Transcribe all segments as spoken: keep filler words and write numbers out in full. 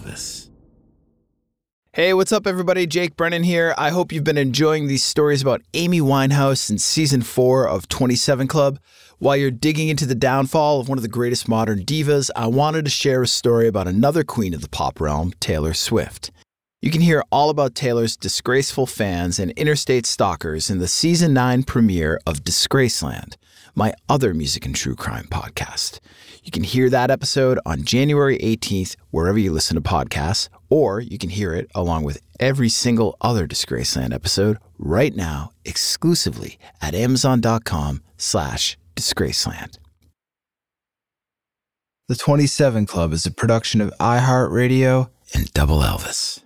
Elvis. Hey, what's up, everybody? Jake Brennan here. I hope you've been enjoying these stories about Amy Winehouse in season four of twenty-seven Club. While you're digging into the downfall of one of the greatest modern divas, I wanted to share a story about another queen of the pop realm, Taylor Swift. You can hear all about Taylor's disgraceful fans and interstate stalkers in the season nine premiere of Disgraceland, my other music and true crime podcast. You can hear that episode on January eighteenth, wherever you listen to podcasts, or you can hear it along with every single other Disgraceland episode right now, exclusively at amazon.com slash Disgraceland. The twenty-seven Club is a production of iHeartRadio and Double Elvis.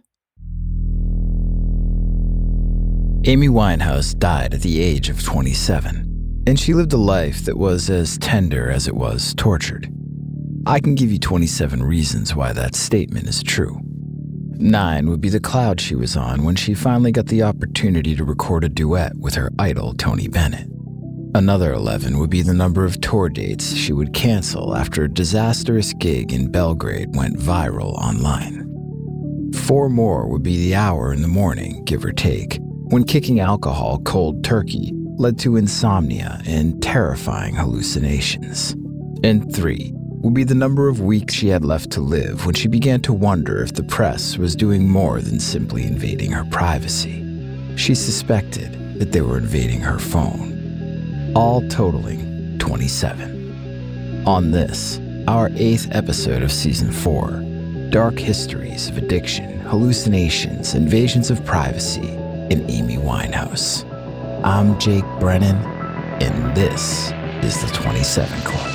Amy Winehouse died at the age of twenty-seven, and she lived a life that was as tender as it was tortured. I can give you twenty-seven reasons why that statement is true. Nine would be the cloud she was on when she finally got the opportunity to record a duet with her idol, Tony Bennett. Another eleven would be the number of tour dates she would cancel after a disastrous gig in Belgrade went viral online. Four more would be the hour in the morning, give or take, when kicking alcohol cold turkey led to insomnia and terrifying hallucinations. And three would be the number of weeks she had left to live when she began to wonder if the press was doing more than simply invading her privacy. She suspected that they were invading her phone, all totaling twenty-seven. On this, our eighth episode of season four, dark histories of addiction, hallucinations, invasions of privacy, and Amy Winehouse. I'm Jake Brennan, and this is the twenty-seven Club.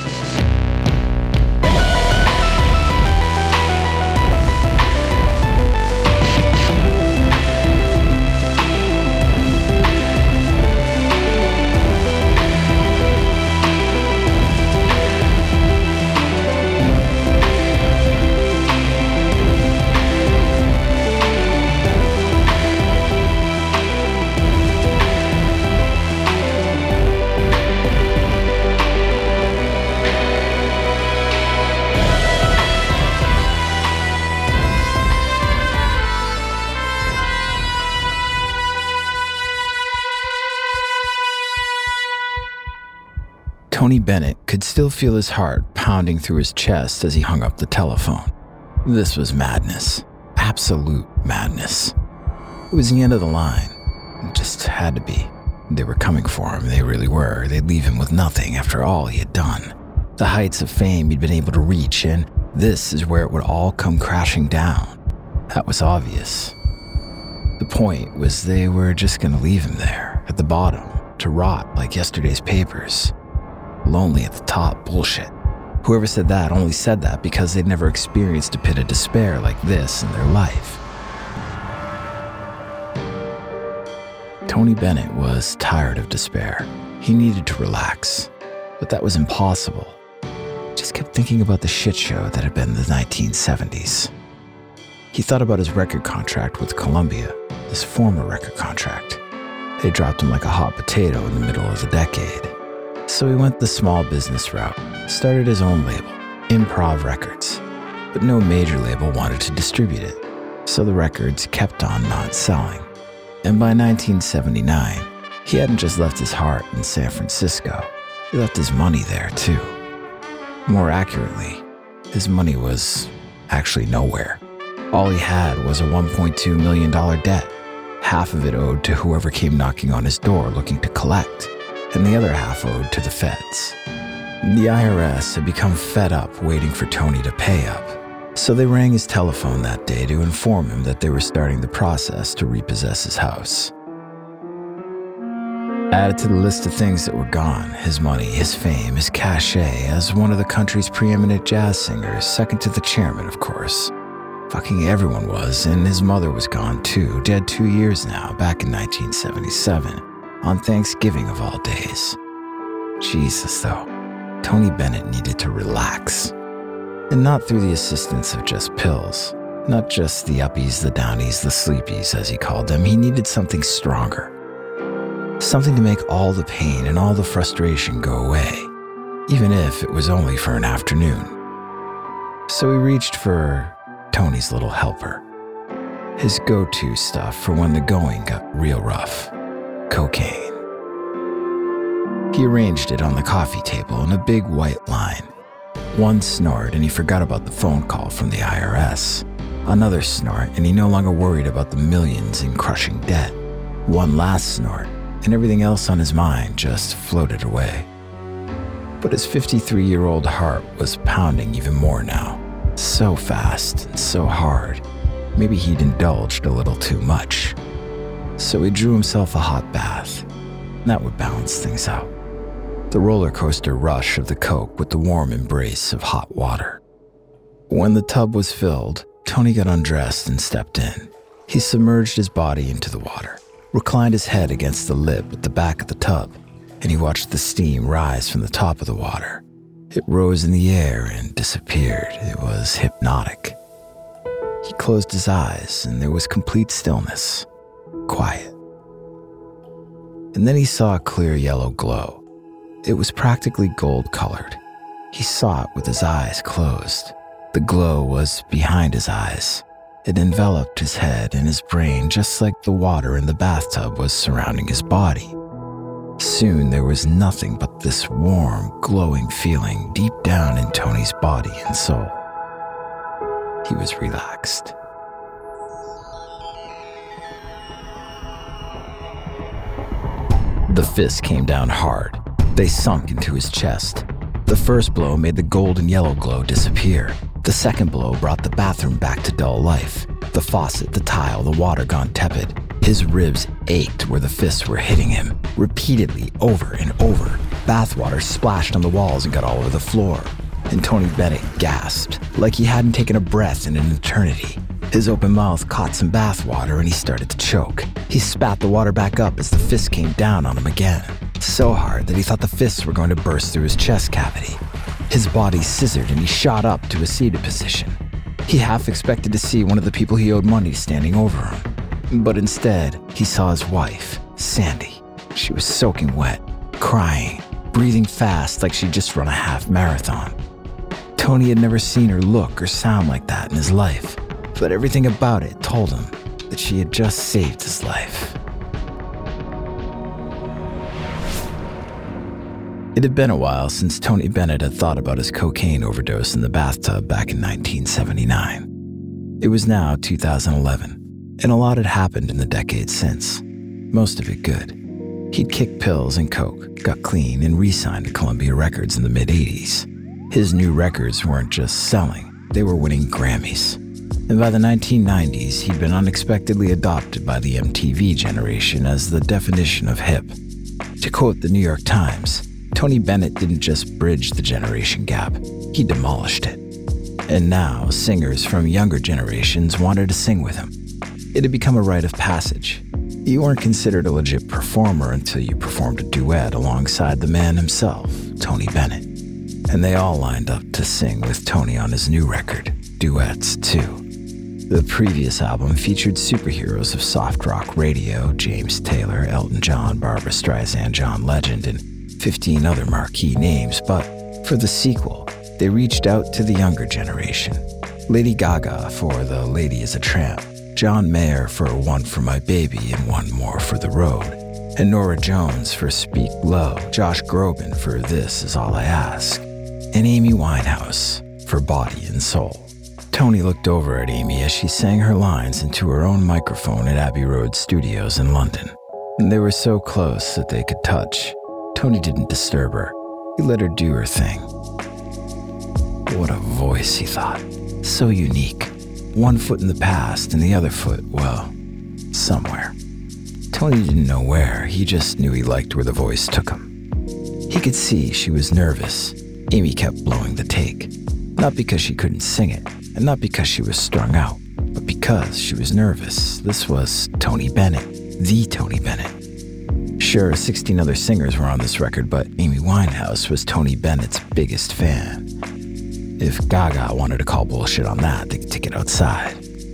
Tony Bennett could still feel his heart pounding through his chest as he hung up the telephone. This was madness. Absolute madness. It was the end of the line. It just had to be. They were coming for him, they really were. They'd leave him with nothing after all he had done. The heights of fame he'd been able to reach, and this is where it would all come crashing down. That was obvious. The point was they were just going to leave him there, at the bottom, to rot like yesterday's papers. Lonely at the top, bullshit. Whoever said that only said that because they'd never experienced a pit of despair like this in their life. Tony Bennett was tired of despair. He needed to relax, but that was impossible. He just kept thinking about the shit show that had been the nineteen seventies. He thought about his record contract with Columbia, his former record contract. They dropped him like a hot potato in the middle of the decade. So he went the small business route, started his own label, Improv Records. But no major label wanted to distribute it, so the records kept on not selling. And by nineteen seventy-nine, he hadn't just left his heart in San Francisco, he left his money there too. More accurately, his money was actually nowhere. All he had was a one point two million dollars debt, half of it owed to whoever came knocking on his door looking to collect, and the other half owed to the feds. The I R S had become fed up waiting for Tony to pay up, so they rang his telephone that day to inform him that they were starting the process to repossess his house. Added to the list of things that were gone, his money, his fame, his cachet as one of the country's preeminent jazz singers, second to the chairman, of course. Fucking everyone was, and his mother was gone too, dead two years now, back in nineteen seventy-seven. On Thanksgiving of all days. Jesus, though, Tony Bennett needed to relax. And not through the assistance of just pills. Not just the uppies, the downies, the sleepies, as he called them. He needed something stronger. Something to make all the pain and all the frustration go away, even if it was only for an afternoon. So he reached for Tony's little helper. His go-to stuff for when the going got real rough: cocaine. He arranged it on the coffee table in a big white line. One snort and he forgot about the phone call from the I R S. Another snort and he no longer worried about the millions in crushing debt. One last snort and everything else on his mind just floated away. But his fifty-three-year-old heart was pounding even more now. So fast and so hard. Maybe he'd indulged a little too much. So he drew himself a hot bath. That would balance things out. The roller coaster rush of the coke with the warm embrace of hot water. When the tub was filled, Tony got undressed and stepped in. He submerged his body into the water, reclined his head against the lip at the back of the tub, and he watched the steam rise from the top of the water. It rose in the air and disappeared. It was hypnotic. He closed his eyes and there was complete stillness, quiet. And then he saw a clear yellow glow. It was practically gold-colored. He saw it with his eyes closed. The glow was behind his eyes. It enveloped his head and his brain just like the water in the bathtub was surrounding his body. Soon there was nothing but this warm, glowing feeling deep down in Tony's body and soul. He was relaxed. The fist came down hard. They sunk into his chest. The first blow made the gold and yellow glow disappear. The second blow brought the bathroom back to dull life. The faucet, the tile, the water gone tepid. His ribs ached where the fists were hitting him, repeatedly, over and over. Bathwater splashed on the walls and got all over the floor. And Tony Bennett gasped, like he hadn't taken a breath in an eternity. His open mouth caught some bathwater and he started to choke. He spat the water back up as the fist came down on him again, so hard that he thought the fists were going to burst through his chest cavity. His body scissored and he shot up to a seated position. He half expected to see one of the people he owed money standing over him. But instead, he saw his wife, Sandy. She was soaking wet, crying, breathing fast like she'd just run a half marathon. Tony had never seen her look or sound like that in his life, but everything about it told him that she had just saved his life. It had been a while since Tony Bennett had thought about his cocaine overdose in the bathtub back in nineteen seventy-nine. It was now two thousand eleven, and a lot had happened in the decades since, most of it good. He'd kicked pills and coke, got clean, and re-signed to Columbia Records in the mid-eighties. His new records weren't just selling, they were winning Grammys. And by the nineteen nineties, he'd been unexpectedly adopted by the M T V generation as the definition of hip. To quote the New York Times, Tony Bennett didn't just bridge the generation gap, he demolished it. And now, singers from younger generations wanted to sing with him. It had become a rite of passage. You weren't considered a legit performer until you performed a duet alongside the man himself, Tony Bennett. And they all lined up to sing with Tony on his new record, Duets two. The previous album featured superheroes of soft rock radio, James Taylor, Elton John, Barbra Streisand, John Legend, and fifteen other marquee names, but for the sequel, they reached out to the younger generation. Lady Gaga for The Lady is a Tramp, John Mayer for One for My Baby and One More for the Road, and Norah Jones for Speak Low, Josh Groban for This Is All I Ask, and Amy Winehouse for Body and Soul. Tony looked over at Amy as she sang her lines into her own microphone at Abbey Road Studios in London. And they were so close that they could touch. Tony didn't disturb her. He let her do her thing. What a voice, he thought. So unique. One foot in the past and the other foot, well, somewhere. Tony didn't know where, he just knew he liked where the voice took him. He could see she was nervous. Amy kept blowing the take. Not because she couldn't sing it, and not because she was strung out, but because she was nervous. This was Tony Bennett, the Tony Bennett. Sure, sixteen other singers were on this record, but Amy Winehouse was Tony Bennett's biggest fan. If Gaga wanted to call bullshit on that, they could take it outside.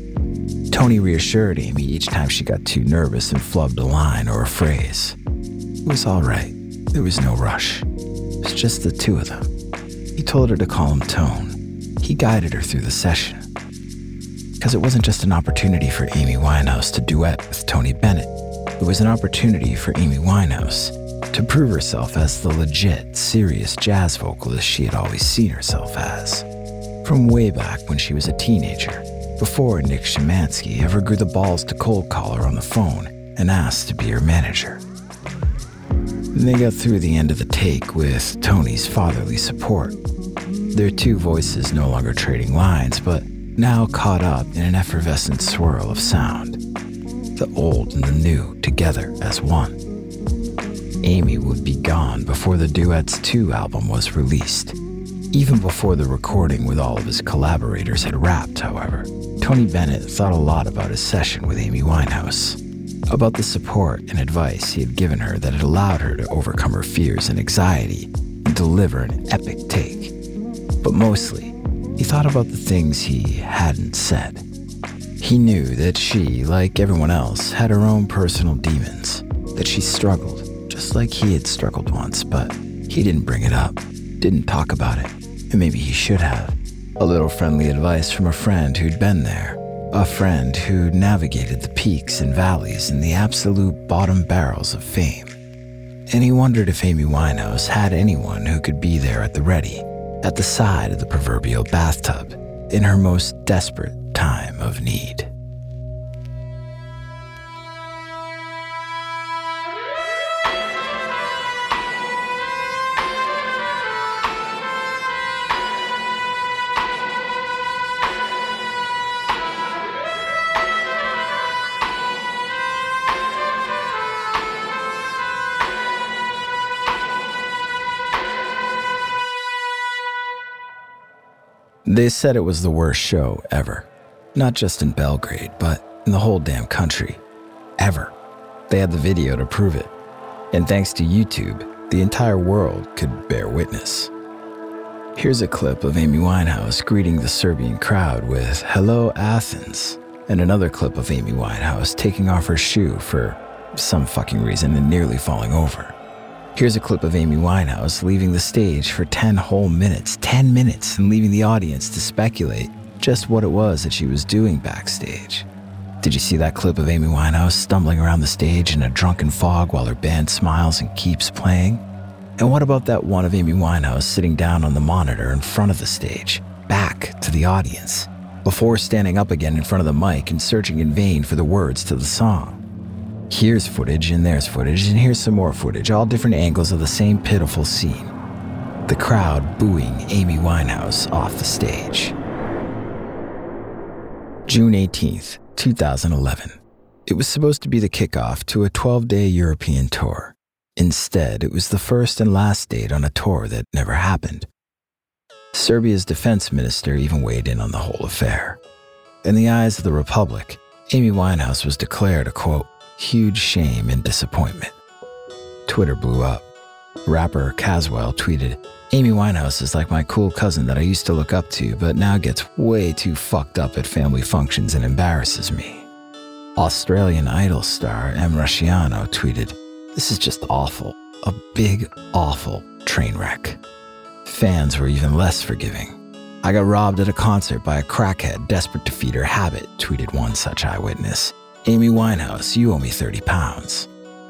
Tony reassured Amy each time she got too nervous and flubbed a line or a phrase. It was all right. There was no rush. It was just the two of them. He told her to call him Tone. He guided her through the session. Because it wasn't just an opportunity for Amy Winehouse to duet with Tony Bennett. It was an opportunity for Amy Winehouse to prove herself as the legit, serious jazz vocalist she had always seen herself as. From way back when she was a teenager, before Nick Szymanski ever grew the balls to cold call her on the phone and ask to be her manager. They got through the end of the take with Tony's fatherly support. Their two voices no longer trading lines, but now caught up in an effervescent swirl of sound. The old and the new together as one. Amy would be gone before the Duets two album was released. Even before the recording with all of his collaborators had wrapped, however, Tony Bennett thought a lot about his session with Amy Winehouse, about the support and advice he had given her that had allowed her to overcome her fears and anxiety and deliver an epic take. But mostly, he thought about the things he hadn't said. He knew that she, like everyone else, had her own personal demons, that she struggled, just like he had struggled once, but he didn't bring it up, didn't talk about it, and maybe he should have. A little friendly advice from a friend who'd been there, a friend who navigated the peaks and valleys and the absolute bottom barrels of fame. And he wondered if Amy Winehouse had anyone who could be there at the ready, at the side of the proverbial bathtub, in her most desperate time of need. They said it was the worst show ever. Not just in Belgrade, but in the whole damn country. Ever. They had the video to prove it. And thanks to YouTube, the entire world could bear witness. Here's a clip of Amy Winehouse greeting the Serbian crowd with "Hello, Athens," and another clip of Amy Winehouse taking off her shoe for some fucking reason and nearly falling over. Here's a clip of Amy Winehouse leaving the stage for ten whole minutes, ten minutes, and leaving the audience to speculate just what it was that she was doing backstage. Did you see that clip of Amy Winehouse stumbling around the stage in a drunken fog while her band smiles and keeps playing? And what about that one of Amy Winehouse sitting down on the monitor in front of the stage, back to the audience, before standing up again in front of the mic and searching in vain for the words to the song? Here's footage, and there's footage, and here's some more footage, all different angles of the same pitiful scene. The crowd booing Amy Winehouse off the stage. June eighteenth, two thousand eleven. It was supposed to be the kickoff to a twelve-day European tour. Instead, it was the first and last date on a tour that never happened. Serbia's defense minister even weighed in on the whole affair. In the eyes of the Republic, Amy Winehouse was declared a, quote, huge shame and disappointment. Twitter blew up. Rapper Caswell tweeted, "Amy Winehouse is like my cool cousin that I used to look up to, but now gets way too fucked up at family functions and embarrasses me." Australian Idol star Em Rusciano tweeted, "This is just awful. A big, awful train wreck." Fans were even less forgiving. "I got robbed at a concert by a crackhead desperate to feed her habit," tweeted one such eyewitness. "Amy Winehouse, you owe me thirty pounds.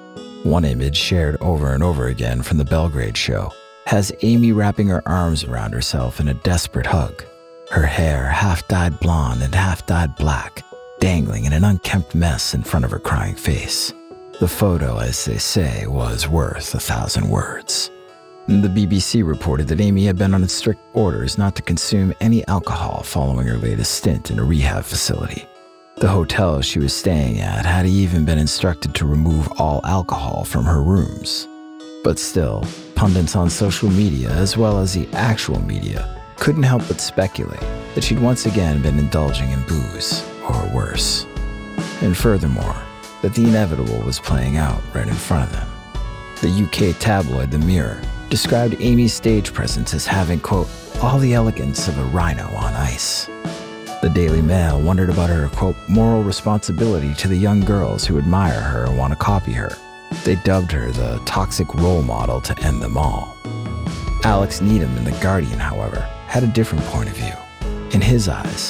One image shared over and over again from the Belgrade show has Amy wrapping her arms around herself in a desperate hug, her hair half-dyed blonde and half-dyed black, dangling in an unkempt mess in front of her crying face. The photo, as they say, was worth a thousand words. The B B C reported that Amy had been on strict orders not to consume any alcohol following her latest stint in a rehab facility. The hotel she was staying at had even been instructed to remove all alcohol from her rooms. But still, pundits on social media, as well as the actual media, couldn't help but speculate that she'd once again been indulging in booze, or worse. And furthermore, that the inevitable was playing out right in front of them. The U K tabloid The Mirror described Amy's stage presence as having, quote, all the elegance of a rhino on ice. The Daily Mail wondered about her, quote, moral responsibility to the young girls who admire her and want to copy her. They dubbed her the toxic role model to end them all. Alex Needham in The Guardian, however, had a different point of view. In his eyes,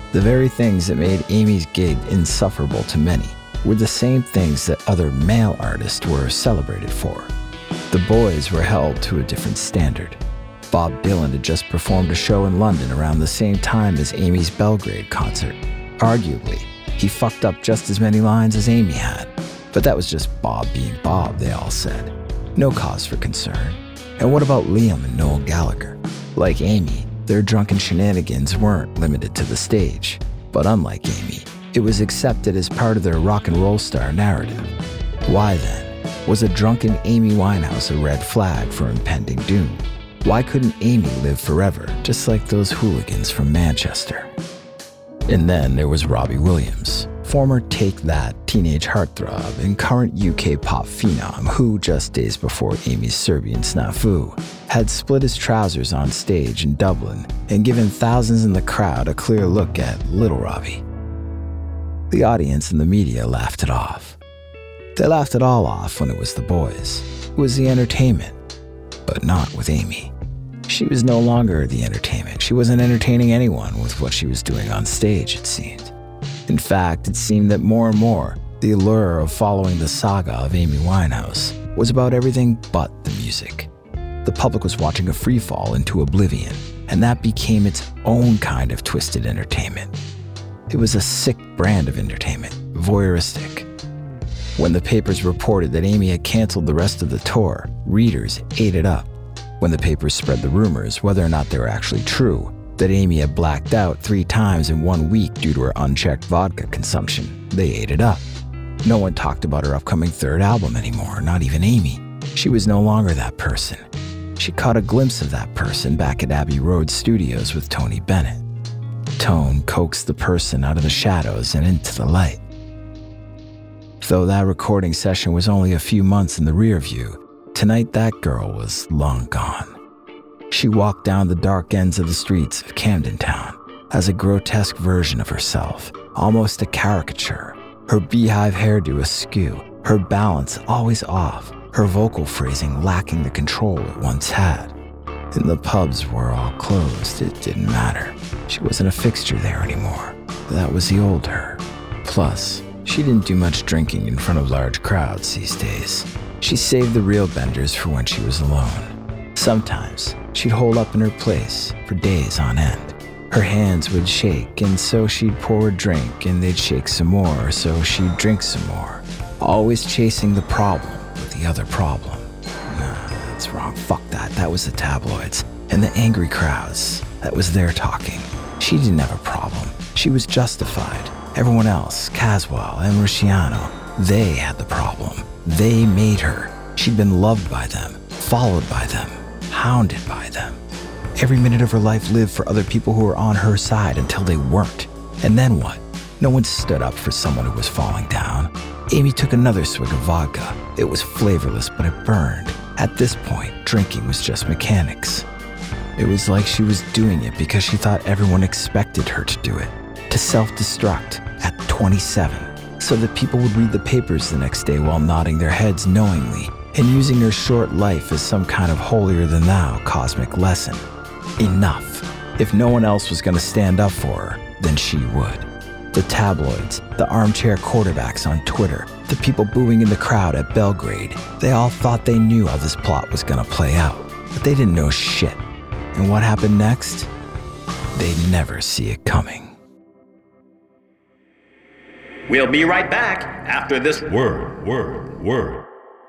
The very things that made Amy's gig insufferable to many were the same things that other male artists were celebrated for. The boys were held to a different standard. Bob Dylan had just performed a show in London around the same time as Amy's Belgrade concert. Arguably, he fucked up just as many lines as Amy had. But that was just Bob being Bob, they all said. No cause for concern. And what about Liam and Noel Gallagher? Like Amy, their drunken shenanigans weren't limited to the stage. But unlike Amy, it was accepted as part of their rock and roll star narrative. Why then was a drunken Amy Winehouse a red flag for impending doom? Why couldn't Amy live forever, just like those hooligans from Manchester? And then there was Robbie Williams, former Take That teenage heartthrob and current U K pop phenom who, just days before Amy's Serbian snafu, had split his trousers on stage in Dublin and given thousands in the crowd a clear look at Little Robbie. The audience and the media laughed it off. They laughed it all off when it was the boys. It was the entertainment, but not with Amy. She was no longer the entertainment. She wasn't entertaining anyone with what she was doing on stage, it seemed. In fact, it seemed that more and more, the allure of following the saga of Amy Winehouse was about everything but the music. The public was watching a freefall into oblivion, and that became its own kind of twisted entertainment. It was a sick brand of entertainment, voyeuristic. When the papers reported that Amy had canceled the rest of the tour, readers ate it up. When the papers spread the rumors, whether or not they were actually true, that Amy had blacked out three times in one week due to her unchecked vodka consumption, they ate it up. No one talked about her upcoming third album anymore, not even Amy. She was no longer that person. She caught a glimpse of that person back at Abbey Road Studios with Tony Bennett. Tone coaxed the person out of the shadows and into the light. Though that recording session was only a few months in the rear view, tonight that girl was long gone. She walked down the dark ends of the streets of Camden Town as a grotesque version of herself, almost a caricature, her beehive hairdo askew, her balance always off, her vocal phrasing lacking the control it once had. And the pubs were all closed, it didn't matter. She wasn't a fixture there anymore. That was the old her. Plus, she didn't do much drinking in front of large crowds these days. She saved the real benders for when she was alone. Sometimes, she'd hole up in her place for days on end. Her hands would shake, and so she'd pour a drink, and they'd shake some more, so she'd drink some more. Always chasing the problem with the other problem. Nah, that's wrong. Fuck that. That was the tabloids. And the angry crowds. That was their talking. She didn't have a problem. She was justified. Everyone else, Caswell and Rusciano, they had the problem. They made her. She'd been loved by them, followed by them, hounded by them. Every minute of her life lived for other people who were on her side until they weren't. And then what? No one stood up for someone who was falling down. Amy took another swig of vodka. It was flavorless, but it burned. At this point, drinking was just mechanics. It was like she was doing it because she thought everyone expected her to do it. To self-destruct at twenty-seven, so that people would read the papers the next day while nodding their heads knowingly and using her short life as some kind of holier-than-thou cosmic lesson. Enough. If no one else was going to stand up for her, then she would. The tabloids, the armchair quarterbacks on Twitter, the people booing in the crowd at Belgrade, they all thought they knew how this plot was going to play out, but they didn't know shit. And what happened next? They'd never see it coming. We'll be right back after this word, word, word.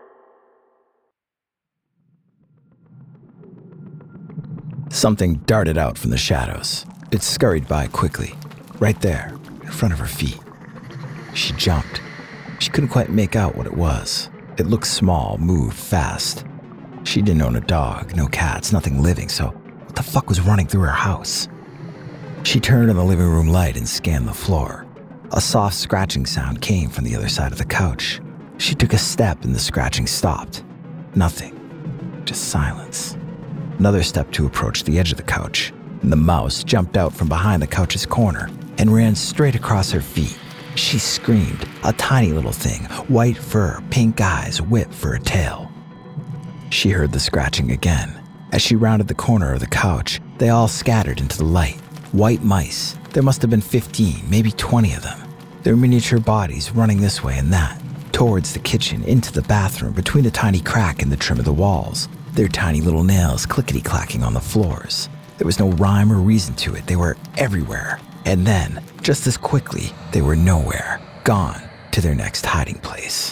Something darted out from the shadows. It scurried by quickly, right there, in front of her feet. She jumped. She couldn't quite make out what it was. It looked small, moved fast. She didn't own a dog, no cats, nothing living, so what the fuck was running through her house? She turned on the living room light and scanned the floor. A soft scratching sound came from the other side of the couch. She took a step and the scratching stopped. Nothing. Just silence. Another step to approach the edge of the couch, and the mouse jumped out from behind the couch's corner and ran straight across her feet. She screamed, a tiny little thing, white fur, pink eyes, whip for a tail. She heard the scratching again. As she rounded the corner of the couch, they all scattered into the light. White mice, There must have been fifteen, maybe twenty of them. Their miniature bodies running this way and that, towards the kitchen, into the bathroom, between the tiny crack in the trim of the walls, their tiny little nails clickety-clacking on the floors. There was no rhyme or reason to it. They were everywhere. And then, just as quickly, they were nowhere, gone to their next hiding place.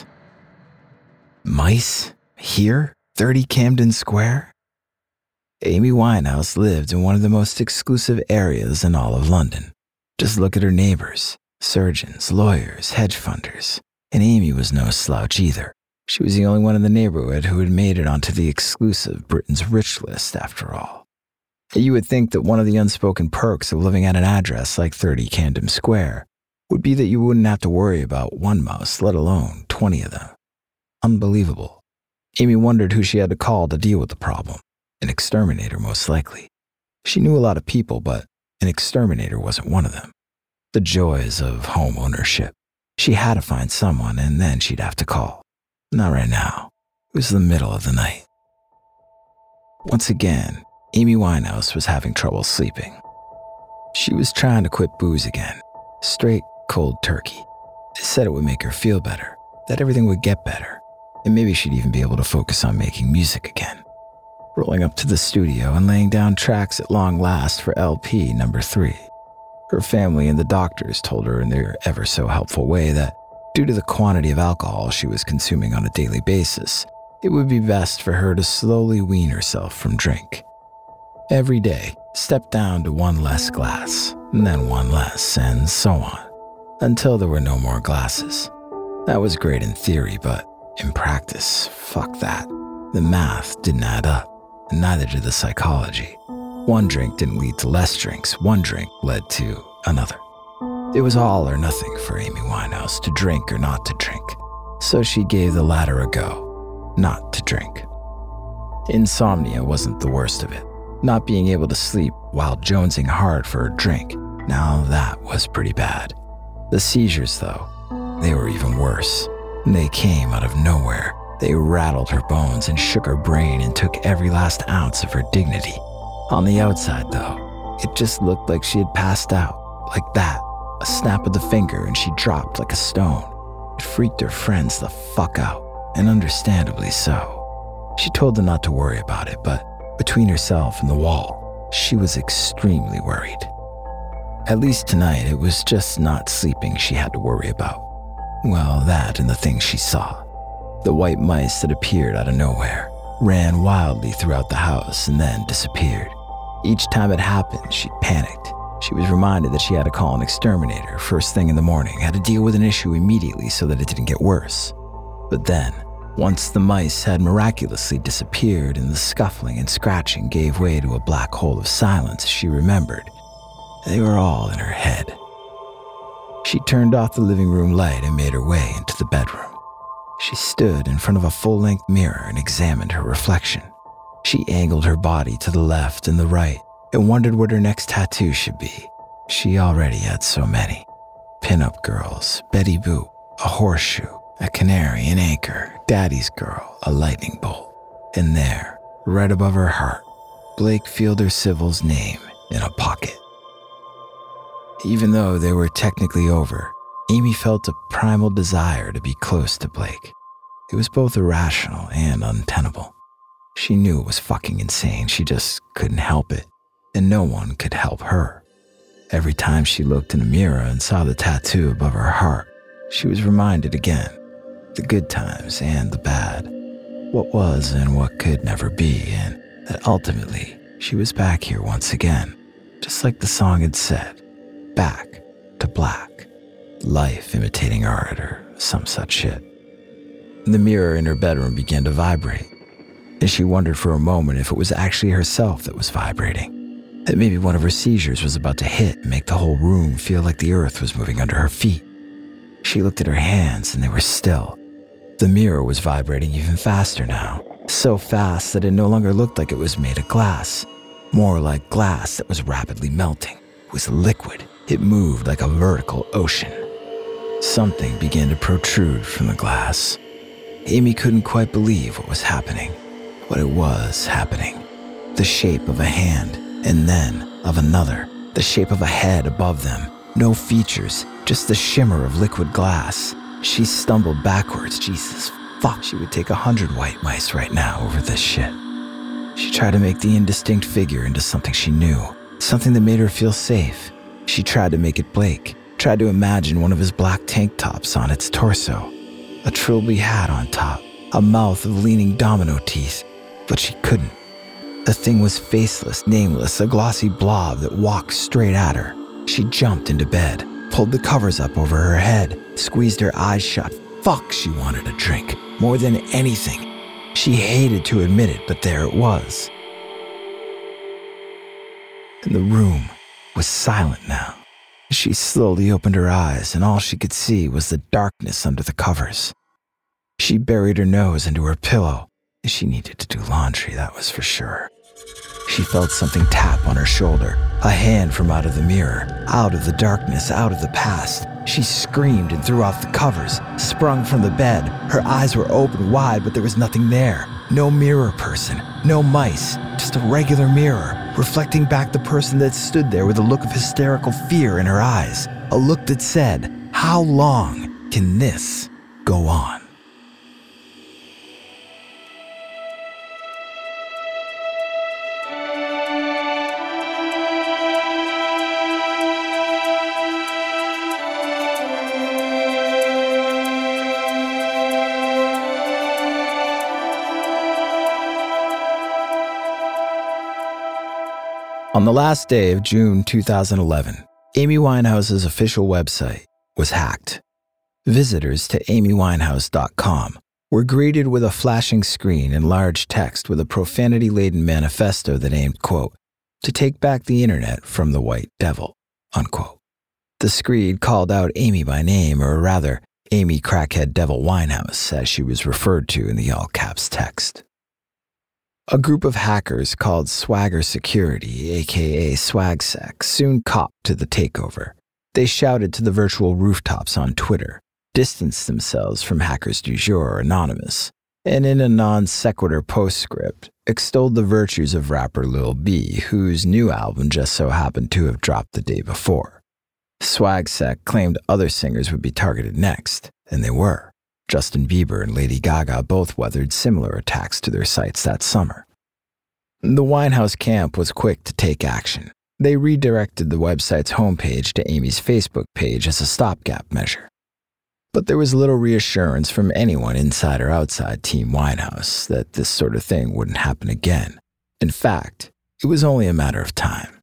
Mice? Here? thirty Camden Square? Amy Winehouse lived in one of the most exclusive areas in all of London. Just look at her neighbors, surgeons, lawyers, hedge funders. And Amy was no slouch either. She was the only one in the neighborhood who had made it onto the exclusive Britain's Rich list after all. You would think that one of the unspoken perks of living at an address like thirty Camden Square would be that you wouldn't have to worry about one mouse, let alone twenty of them. Unbelievable. Amy wondered who she had to call to deal with the problem. An exterminator, most likely. She knew a lot of people, but an exterminator wasn't one of them. The joys of home ownership. She had to find someone, and then she'd have to call. Not right now. It was the middle of the night. Once again, Amy Winehouse was having trouble sleeping. She was trying to quit booze again. Straight, cold turkey. They said it would make her feel better, that everything would get better, and maybe she'd even be able to focus on making music again. Rolling up to the studio and laying down tracks at long last for L P number three. Her family and the doctors told her in their ever so helpful way that due to the quantity of alcohol she was consuming on a daily basis, it would be best for her to slowly wean herself from drink. Every day, step down to one less glass, and then one less, and so on, until there were no more glasses. That was great in theory, but in practice, fuck that. The math didn't add up, and neither did the psychology. One drink didn't lead to less drinks, one drink led to another. It was all or nothing for Amy Winehouse to drink or not to drink, so she gave the latter a go, not to drink. Insomnia wasn't the worst of it. Not being able to sleep while jonesing hard for a drink, now that was pretty bad. The seizures, though, they were even worse. They came out of nowhere. They rattled her bones and shook her brain and took every last ounce of her dignity. On the outside, though, it just looked like she had passed out, like that, a snap of the finger and she dropped like a stone. It freaked her friends the fuck out, and understandably so. She told them not to worry about it, but between herself and the wall, she was extremely worried. At least tonight, it was just not sleeping she had to worry about. Well, that and the things she saw. The white mice that appeared out of nowhere, ran wildly throughout the house and then disappeared. Each time it happened, she panicked. She was reminded that she had to call an exterminator first thing in the morning, had to deal with an issue immediately so that it didn't get worse. But then, once the mice had miraculously disappeared and the scuffling and scratching gave way to a black hole of silence, she remembered. They were all in her head. She turned off the living room light and made her way into the bedroom. She stood in front of a full-length mirror and examined her reflection. She angled her body to the left and the right and wondered what her next tattoo should be. She already had so many. Pin-up girls, Betty Boop, a horseshoe, a canary, an anchor, Daddy's girl, a lightning bolt. And there, right above her heart, Blake Fielder Civil's name in a pocket. Even though they were technically over, Amy felt a primal desire to be close to Blake. It was both irrational and untenable. She knew it was fucking insane, she just couldn't help it, and no one could help her. Every time she looked in a mirror and saw the tattoo above her heart, she was reminded again, the good times and the bad, what was and what could never be, and that ultimately she was back here once again, just like the song had said, back to black, life imitating art or some such shit. The mirror in her bedroom began to vibrate, and she wondered for a moment if it was actually herself that was vibrating, that maybe one of her seizures was about to hit and make the whole room feel like the earth was moving under her feet. She looked at her hands and they were still. The mirror was vibrating even faster now, so fast that it no longer looked like it was made of glass, more like glass that was rapidly melting. It was liquid. It moved like a vertical ocean. Something began to protrude from the glass. Amy couldn't quite believe what was happening, but it was happening. The shape of a hand, and then of another, The shape of a head above them. No features, just the shimmer of liquid glass. She stumbled backwards. Jesus fuck, she would take a hundred white mice right now over this shit. She tried to make the indistinct figure into something she knew, something that made her feel safe. She tried to make it Blake, tried to imagine one of his black tank tops on its torso, a trilby hat on top, a mouth of leaning domino teeth, but she couldn't. The thing was faceless, nameless, a glossy blob that walked straight at her. She jumped into bed, pulled the covers up over her head, squeezed her eyes shut. Fuck, she wanted a drink, more than anything. She hated to admit it, but there it was. And the room was silent now. She slowly opened her eyes, and all she could see was the darkness under the covers. She buried her nose into her pillow. She needed to do laundry, that was for sure. She felt something tap on her shoulder, a hand from out of the mirror, out of the darkness, out of the past. She screamed and threw off the covers, sprung from the bed. Her eyes were open wide, but there was nothing there. No mirror person, no mice, just a regular mirror, reflecting back the person that stood there with a look of hysterical fear in her eyes. A look that said, "How long can this go on?" On the last day of June two thousand eleven, Amy Winehouse's official website was hacked. Visitors to amy winehouse dot com were greeted with a flashing screen in large text with a profanity-laden manifesto that aimed, quote, to take back the internet from the white devil, unquote. The screed called out Amy by name, or rather, Amy Crackhead Devil Winehouse, as she was referred to in the all-caps text. A group of hackers called Swagger Security, aka SwagSec, soon copped to the takeover. They shouted to the virtual rooftops on Twitter, distanced themselves from hackers du jour Anonymous, and in a non-sequitur postscript, extolled the virtues of rapper Lil B, whose new album just so happened to have dropped the day before. SwagSec claimed other singers would be targeted next, and they were. Justin Bieber and Lady Gaga both weathered similar attacks to their sites that summer. The Winehouse camp was quick to take action. They redirected the website's homepage to Amy's Facebook page as a stopgap measure. But there was little reassurance from anyone inside or outside Team Winehouse that this sort of thing wouldn't happen again. In fact, it was only a matter of time.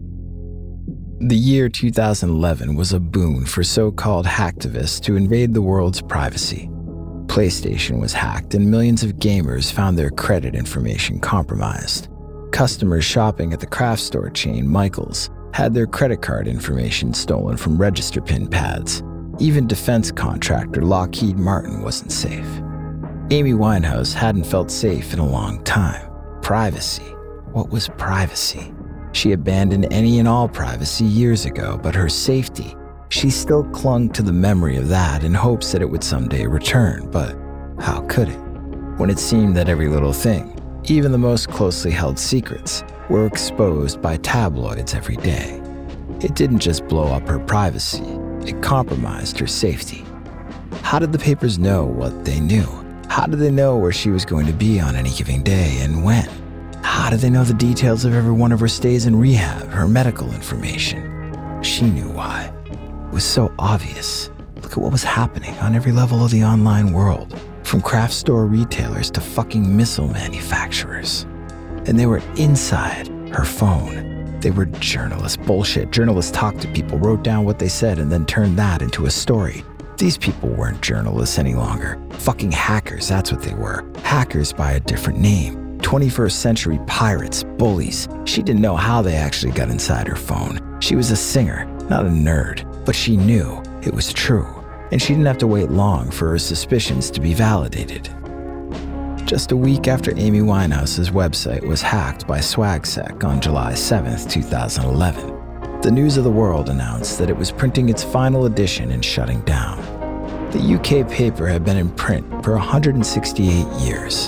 The year two thousand eleven was a boon for so-called hacktivists to invade the world's privacy. PlayStation was hacked and millions of gamers found their credit information compromised. Customers shopping at the craft store chain Michaels had their credit card information stolen from register pin pads. Even defense contractor Lockheed Martin wasn't safe. Amy Winehouse hadn't felt safe in a long time. Privacy. What was privacy? She abandoned any and all privacy years ago, but her safety, she still clung to the memory of that in hopes that it would someday return. But how could it? When it seemed that every little thing, even the most closely held secrets, were exposed by tabloids every day. It didn't just blow up her privacy, it compromised her safety. How did the papers know what they knew? How did they know where she was going to be on any given day and when? How did they know the details of every one of her stays in rehab, her medical information? She knew why. It was so obvious. Look at what was happening on every level of the online world, from craft store retailers to fucking missile manufacturers. And they were inside her phone. They were journalists. Bullshit. Journalists talked to people, wrote down what they said, and then turned that into a story. These people weren't journalists any longer. Fucking hackers, that's what they were. Hackers by a different name. twenty-first century pirates, bullies. She didn't know how they actually got inside her phone. She was a singer, not a nerd, but she knew it was true, and she didn't have to wait long for her suspicions to be validated. Just a week after Amy Winehouse's website was hacked by SwagSec on July seventh, two thousand eleven, the News of the World announced that it was printing its final edition and shutting down. The U K paper had been in print for one hundred sixty-eight years.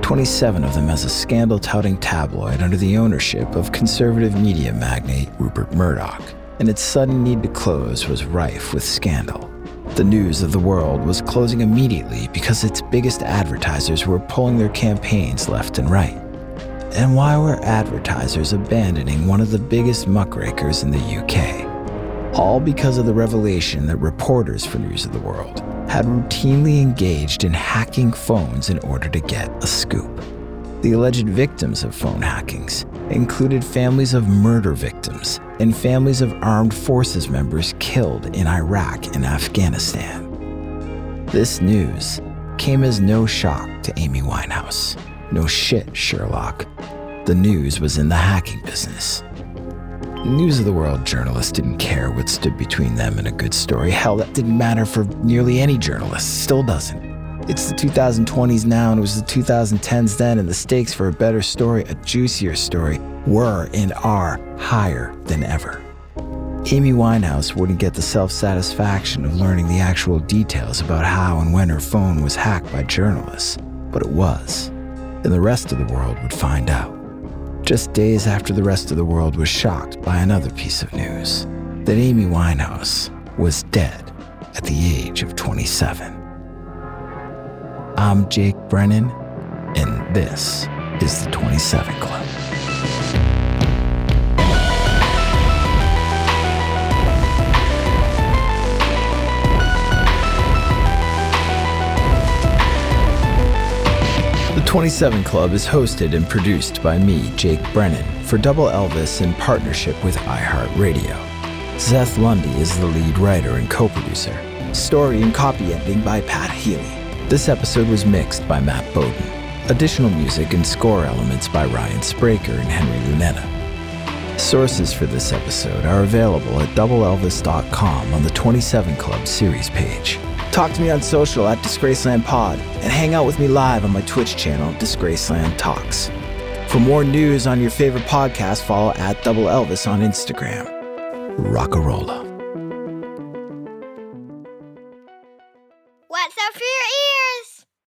twenty-seven of them as a scandal-touting tabloid under the ownership of conservative media magnate Rupert Murdoch, and its sudden need to close was rife with scandal. The News of the World was closing immediately because its biggest advertisers were pulling their campaigns left and right. And why were advertisers abandoning one of the biggest muckrakers in the U K? All because of the revelation that reporters for News of the World had routinely engaged in hacking phones in order to get a scoop. The alleged victims of phone hackings included families of murder victims and families of armed forces members killed in Iraq and Afghanistan. This news came as no shock to Amy Winehouse. No shit, Sherlock. The News was in the hacking business. News of the World journalists didn't care what stood between them and a good story. Hell, that didn't matter for nearly any journalist. Still doesn't. It's the twenty twenties now, and it was the twenty tens then, and the stakes for a better story, a juicier story, were and are higher than ever. Amy Winehouse wouldn't get the self-satisfaction of learning the actual details about how and when her phone was hacked by journalists, but it was, and the rest of the world would find out. Just days after the rest of the world was shocked by another piece of news, that Amy Winehouse was dead at the age of twenty-seven. I'm Jake Brennan, and this is the twenty-seven Club. The twenty-seven Club is hosted and produced by me, Jake Brennan, for Double Elvis in partnership with iHeartRadio. Seth Lundy is the lead writer and co-producer. Story and copy editing by Pat Healy. This episode was mixed by Matt Bowden. Additional music and score elements by Ryan Spraker and Henry Lunetta. Sources for this episode are available at double elvis dot com on the twenty-seven Club series page. Talk to me on social at Disgraceland Pod, and hang out with me live on my Twitch channel, Disgraceland Talks. For more news on your favorite podcast, follow at Double Elvis on Instagram. Rockarola.